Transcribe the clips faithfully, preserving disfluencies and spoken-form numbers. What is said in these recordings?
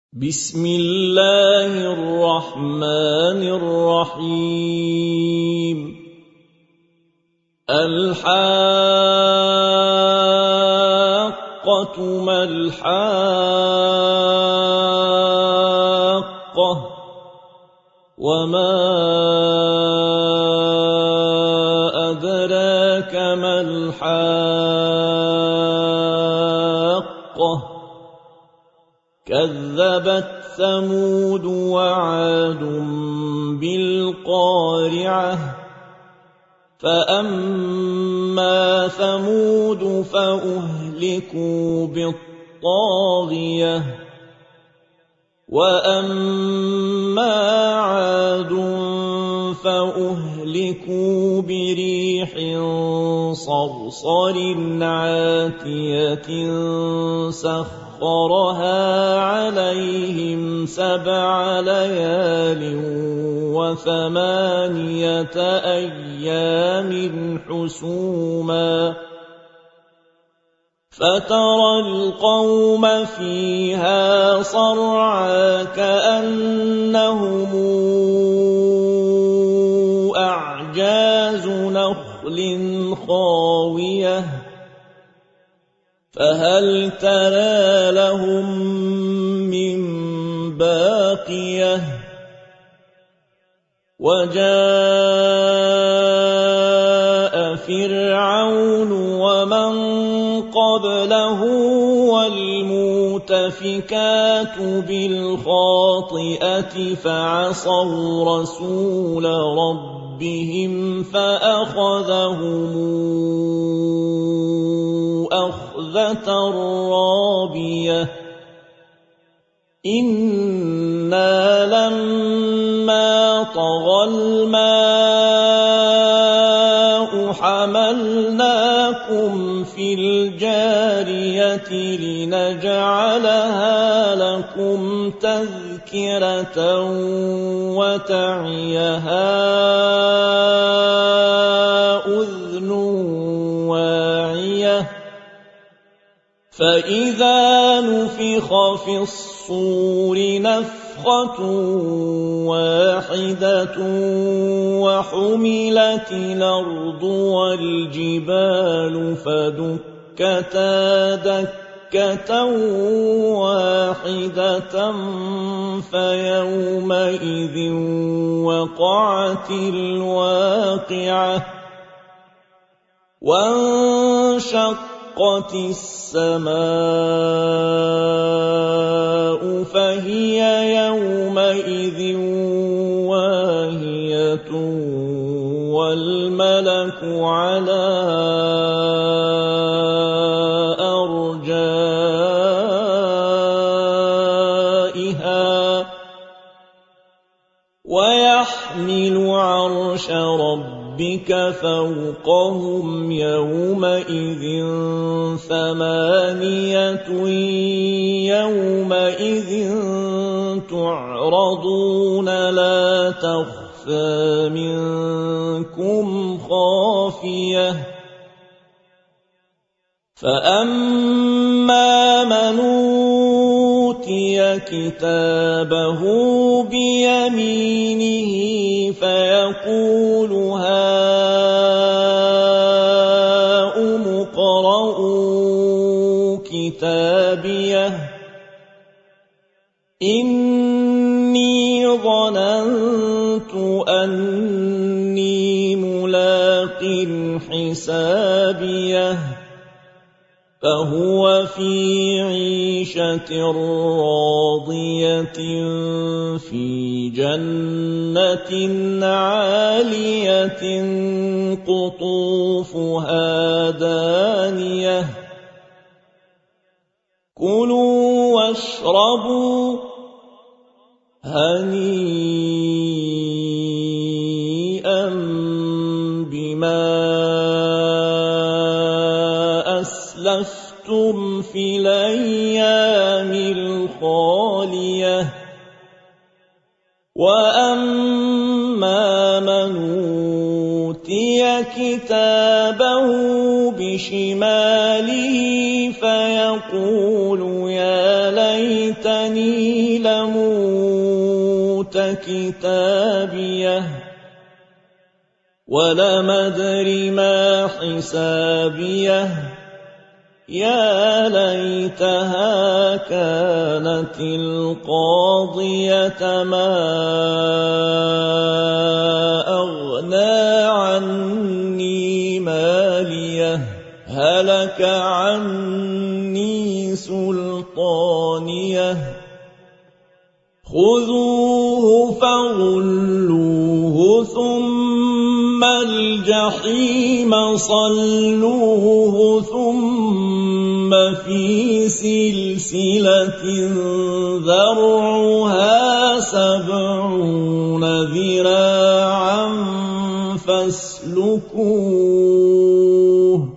بسم الله الرحمن الرحيم. الحاقة ما الحاقة وما أدراك ما الحاقة كذبت ثمود وعاد بالقارعة فأما ثمود فأهلكوا بالطاغية وأما عاد فأهلكوا بريح صرصر عاتية سخرها عليهم سبع ليال وثمانية أيام حسوما فترى القوم فيها صرعى كأنهم أعجاز نخل خاوية فهل ترى لهم من باقية وجاء فرعون ومن قبله والمؤتفكات بالخاطئة فعصوا رسول ربهم فأخذهم أخذة رابية إنا لما طغى الماء حملناكم في الجارية لنجعلها لكم تذكرة وتعيها أذن واعية فإذا نفخ في الصور نفخة واحدة وحملت الأرض والجبال فدكتا دكة واحدة فيومئذ وقعت الواقعة وانشقت السماء فهي يومئذ واهية والملك على أرجائها ويحمل عرش ربك فوقهم يومئذ ثمانية يومئذ تعرضون لا تخفى منكم خافية فأما من أوتي كتابه بيمينه فيقول هاؤم اقرءوا كتابيه إني ظننت أني ملاق حسابيه فهو في عيشة راضية في جنة عالية قطوفها دانية كلوا واشربوا هنيئا بما أسلفتم في الأيام الخالية وأما من أوتي كتابه بشماله فيقول يا ليتني لموت كتابيه ولم أدر ما حسابيه يا ليتها كانت القاضية ما أغنى عني ماليه هلك عني سلطانيه خذوه فغلوه ثم الجحيم صلوه ثم في سلسلة ذرعها سبعون ذراعا فاسلكوه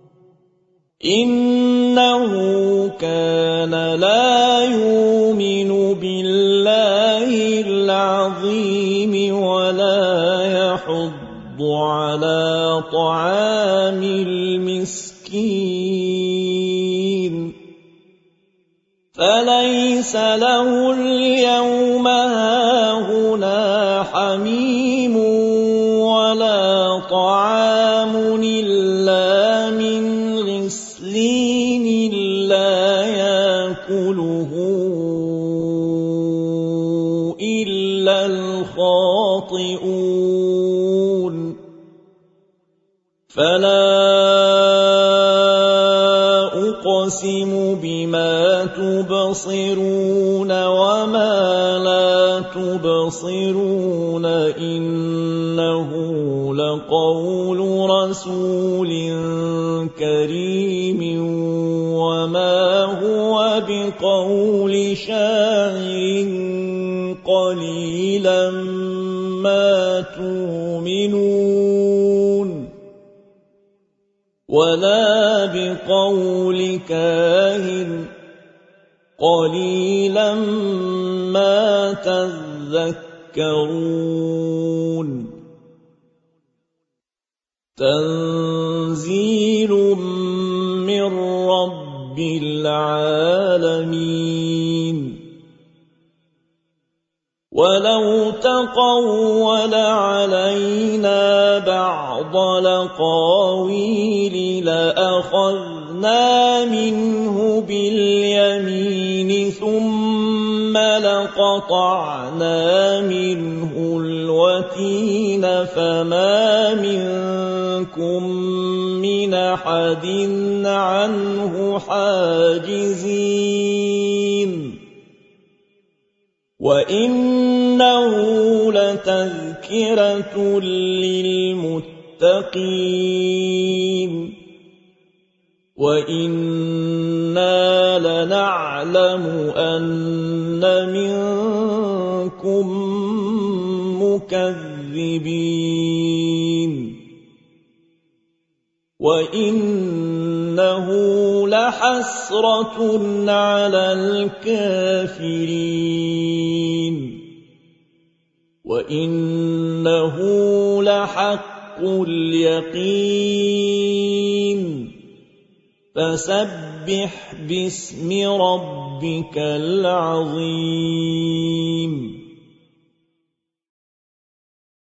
إنه كان لا يؤمن بالله العظيم ولا يحض على طعام المسكين فليس له اليوم هاهنا حميم ولا طعام إلا من غسلين لا يأكله إلا الخاطئون فلا أقسم بما تبصرون وما لا تبصرون إنه لقول رسول كريم وما هو بقول شاعر قليلا ما تؤمنون ولا بقول كاهن قليلا ما تذكرون تنزيل من رب العالمين ولو تقول علينا بعض الأقاويل لأخذنا منه باليمين ثم لقطعنا منه الوتين فما منكم من أحد عنه حاجزين وإنه لتذكرة للمتقين وإنا لنعلم أن منكم مكذبين وإنه لحسرة على الكافرين وإنه لحق اليقين فسبح باسم ربك العظيم